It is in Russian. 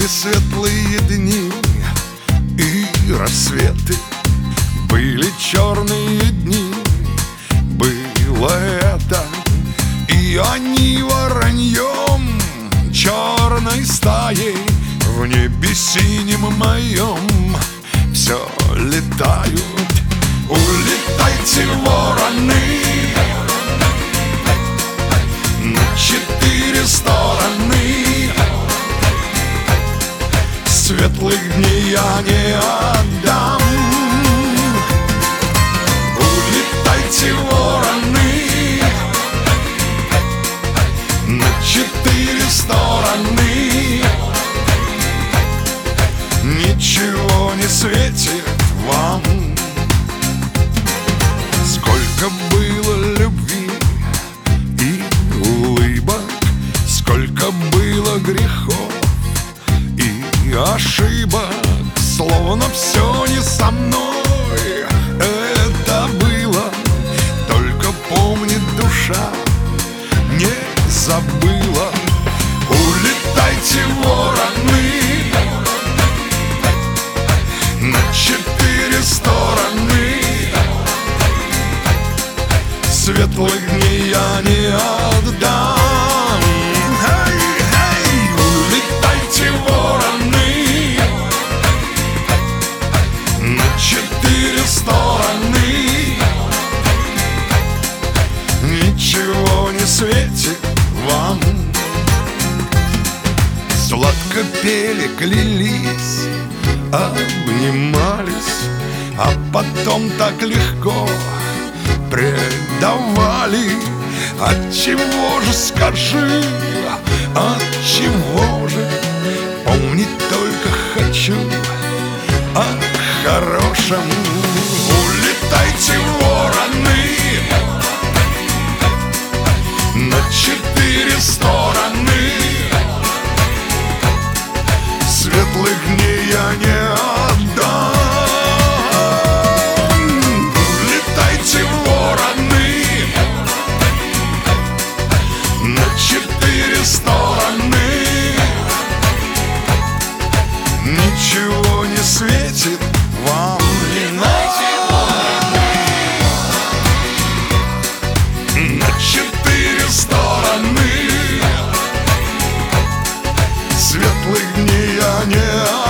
Были светлые дни и рассветы, были черные дни, было это. И они вороньем черной стаей в небе синем моем все летают. Улетайте, вороны, на 4 стороны. Светлых дней я не отдам. Улетайте, вороны, на 4 стороны. Ничего не светит вам. Сколько было любви и улыбок, сколько было грехов и ошибок. Словно все не со мной это было, только помнит душа, не забыла. Улетайте, вороны, на 4 стороны. Светлых дней я не отдам. Эй, эй, улетайте, вороны, на 4 стороны. Ничего не светит вам. Сладко пели, клялись, обнимались, а потом так легко предавали. Отчего же, скажи, отчего же? Помнить только хочу о хорошем. Улетайте, вороны, на 4 стороны. Светлых дней я не отдам. Улетайте, вороны, на 4 стороны. Ничего не светит вам. На 4 стороны. Светлых дней я не